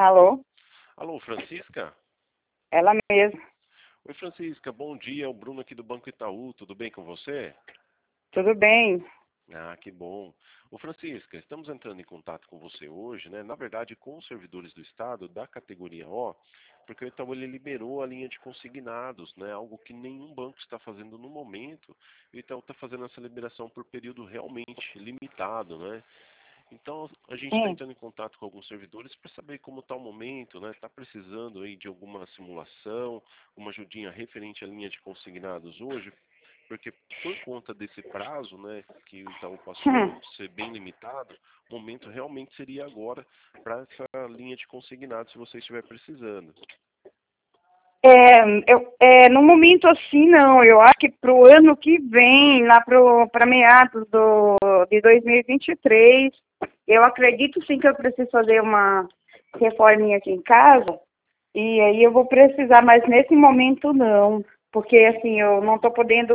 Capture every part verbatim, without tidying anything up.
Alô? Alô, Francisca? Ela mesma. Oi, Francisca, bom dia. É o Bruno aqui do Banco Itaú. Tudo bem com você? Tudo bem? Ah, que bom. Ô, Francisca, estamos entrando em contato com você hoje, né? Na verdade, com os servidores do Estado da categoria O, porque o Itaú ele liberou a linha de consignados, né? Algo que nenhum banco está fazendo no momento. O Itaú está fazendo essa liberação por período realmente limitado, né? Então, a gente está Sim. entrando em contato com alguns servidores para saber como está o momento, né? Está precisando aí de alguma simulação, uma ajudinha referente à linha de consignados hoje, porque por conta desse prazo, né, que o Itaú Hum. passou, ser bem limitado, o momento realmente seria agora para essa linha de consignados, se você estiver precisando. É, eu, é, no momento assim não, eu acho que para o ano que vem, lá para meados do, de dois mil e vinte e três, eu acredito sim que eu preciso fazer uma reforminha aqui em casa, e aí eu vou precisar, mas nesse momento não, porque assim, eu não estou podendo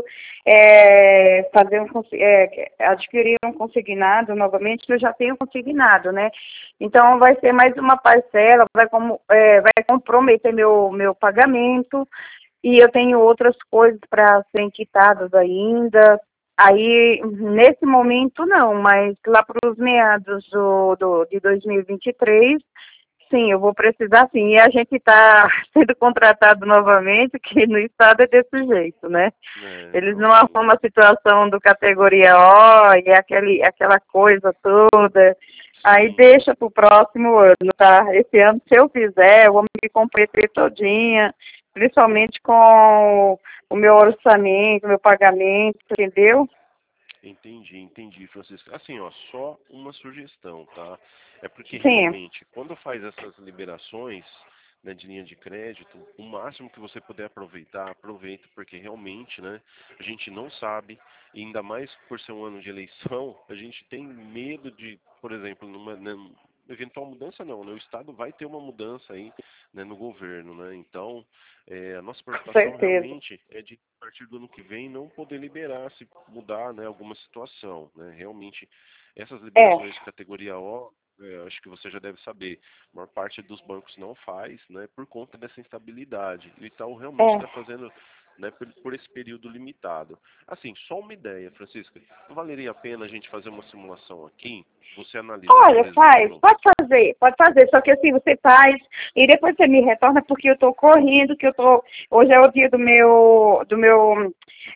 é, fazer um, consi- é, adquirir um consignado novamente, que eu já tenho consignado, né? Então vai ser mais uma parcela, vai, como, é, vai comprometer meu, meu pagamento, e eu tenho outras coisas para serem quitadas ainda. Aí, nesse momento não, mas lá para os meados do, do, de dois mil e vinte e três, sim, eu vou precisar sim. E a gente está sendo contratado novamente, que no estado é desse jeito, né? É, Eles não, não sim. arrumam a situação do categoria O e aquele, aquela coisa toda. Aí Sim. deixa para o próximo ano, tá? Esse ano, se eu fizer, eu vou me comprometer todinha, principalmente com o meu orçamento, meu pagamento, entendeu? Entendi, entendi, Francisco. Assim, ó, só uma sugestão, tá? É porque Sim, realmente, quando faz essas liberações, né, de linha de crédito, o máximo que você puder aproveitar, aproveita, porque realmente, né, a gente não sabe, e ainda mais por ser um ano de eleição, a gente tem medo de, por exemplo, numa, né, eventual mudança não, né? O Estado vai ter uma mudança aí, né, no governo, né? Então, é, a nossa com preocupação certeza. realmente é de, a partir do ano que vem, não poder liberar, se mudar, né, alguma situação, né? Realmente, essas É, liberações de categoria O, é, acho que você já deve saber, a maior parte dos bancos não faz, né, por conta dessa instabilidade. E o Itaú realmente é. está fazendo, né, por, por esse período limitado. Assim, só uma ideia, Francisca, não valeria a pena a gente fazer uma simulação aqui, você analisar, por Olha, faz, exemplo, pode fazer, pode fazer, só que assim, você faz e depois você me retorna porque eu tô correndo, que eu tô, hoje é o dia do meu, do meu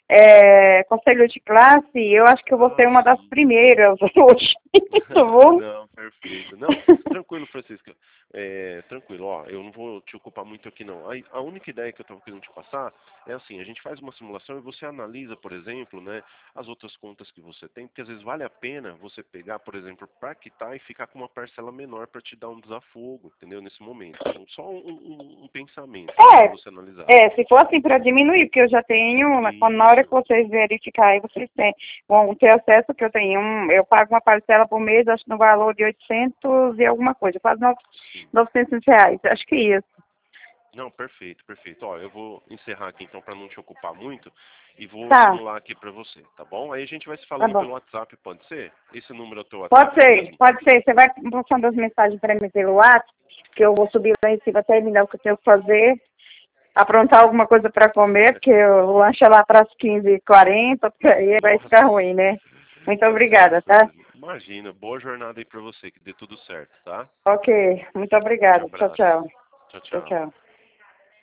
é, conselho de classe, e eu acho que eu vou ser ah, uma das sim. primeiras hoje, tá bom? Não, perfeito. Não, tranquilo, Francisca. É, tranquilo, ó, eu não vou te ocupar muito aqui não. A, a única ideia que eu estava querendo te passar é assim, a gente faz uma simulação e você analisa, por exemplo, né, as outras contas que você tem, porque às vezes vale a pena você pegar, por exemplo, para quitar e ficar com uma parcela menor para te dar um desafogo, entendeu? Nesse momento. Um- só um, um- um pensamento, né, para você analisar. É, é, se for assim para diminuir, porque eu já tenho, na na hora que Isso. vocês verificarem, vocês têm, vão ter acesso que eu tenho, um, eu pago uma parcela por mês, acho no valor de oitocentos e alguma coisa, quase nove- Sim. novecentos reais, acho que isso. Não, perfeito, perfeito. Ó, eu vou encerrar aqui então para não te ocupar muito e vou Tá, simular aqui para você, tá bom? Aí a gente vai se tá falando bom. pelo WhatsApp, pode ser? Esse número é o teu Pode WhatsApp ser, mesmo? pode ser. Você vai passando as mensagens para mim pelo WhatsApp, que eu vou subir lá em cima, terminar o que eu tenho que fazer, aprontar alguma coisa para comer, porque o lanche é lá para as quinze e quarenta, porque aí vai Nossa, ficar ruim, né? Muito tá certo, obrigada, tá? Francisco. Imagina, boa jornada aí para você, que dê tudo certo, tá? Ok, muito Forte obrigada. Tchau, abraço. tchau. Tchau, Tchau, tchau. tchau.